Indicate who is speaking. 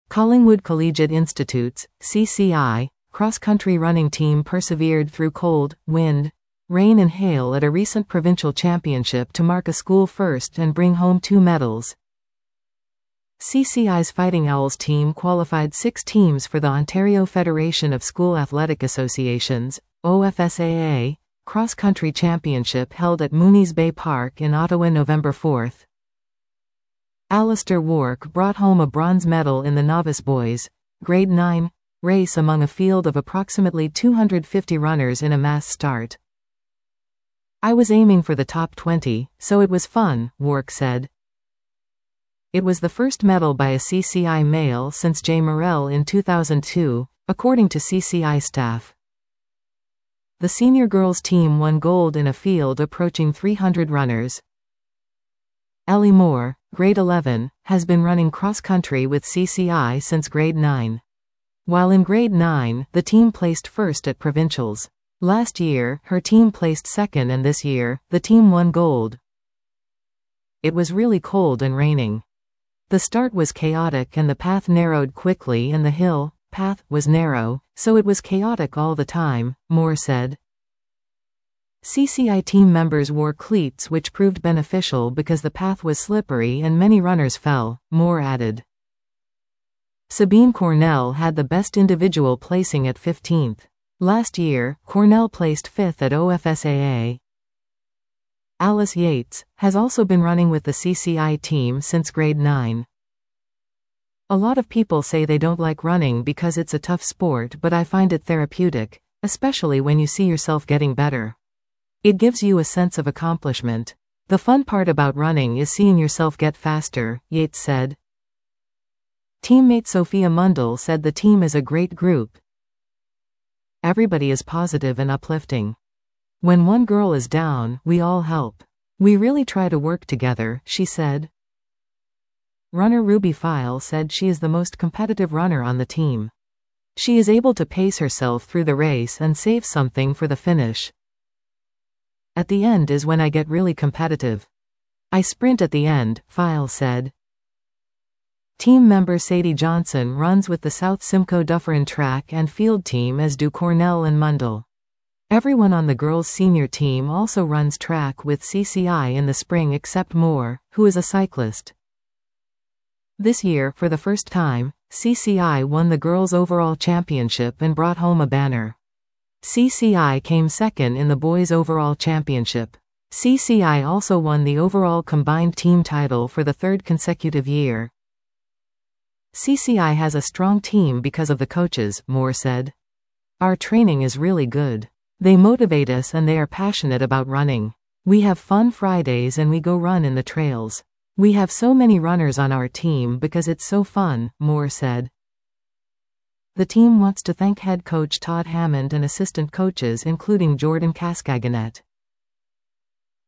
Speaker 1: Collingwood Collegiate Institute's CCI cross-country running team persevered through cold, wind, rain and hail at a recent provincial championship to mark a school first and bring home 2 medals. CCI's Fighting Owls team qualified 6 teams for the Ontario Federation of School Athletic Associations OFSAA cross-country championship held at Mooney's Bay Park in Ottawa November 4. Alistair Wark brought home a bronze medal in the novice boys, grade 9, race among a field of approximately 250 runners in a mass start. "I was aiming for the top 20, so it was fun," Wark said. It was the first medal by a CCI male since Jay Morrell in 2002, according to CCI staff. The senior girls team won gold in a field approaching 300 runners. Ellie Moore, grade 11, has been running cross-country with CCI since grade 9. While in grade 9, the team placed first at provincials. Last year, her team placed second and this year, the team won gold. "It was really cold and raining. The start was chaotic and the path narrowed quickly and the hill path was narrow, so it was chaotic all the time," Moore said. CCI team members wore cleats which proved beneficial because the path was slippery and many runners fell, Moore added. Sabine Cornell had the best individual placing at 15th. Last year, Cornell placed 5th at OFSAA. Alice Yates has also been running with the CCI team since grade 9. "A lot of people say they don't like running because it's a tough sport, but I find it therapeutic, especially when you see yourself getting better. It gives you a sense of accomplishment. The fun part about running is seeing yourself get faster," Yates said. Teammate Sophia Mundell said the team is a great group. "Everybody is positive and uplifting. When one girl is down, we all help. We really try to work together," she said. Runner Ruby File said she is the most competitive runner on the team. "She is able to pace herself through the race and save something for the finish. At the end is when I get really competitive. I sprint at the end," File said. Team member Sadie Johnson runs with the South Simcoe Dufferin track and field team, as do Cornell and Mundell. Everyone on the girls' senior team also runs track with CCI in the spring except Moore, who is a cyclist. This year, for the first time, CCI won the girls' overall championship and brought home a banner. CCI came second in the boys' overall championship. CCI also won the overall combined team title for the 3rd consecutive year. "CCI has a strong team because of the coaches," Moore said. "Our training is really good. They motivate us and they are passionate about running. We have fun Fridays and we go run in the trails. We have so many runners on our team because it's so fun," Moore said. The team wants to thank head coach Todd Hammond and assistant coaches including Jordan Cascaganet.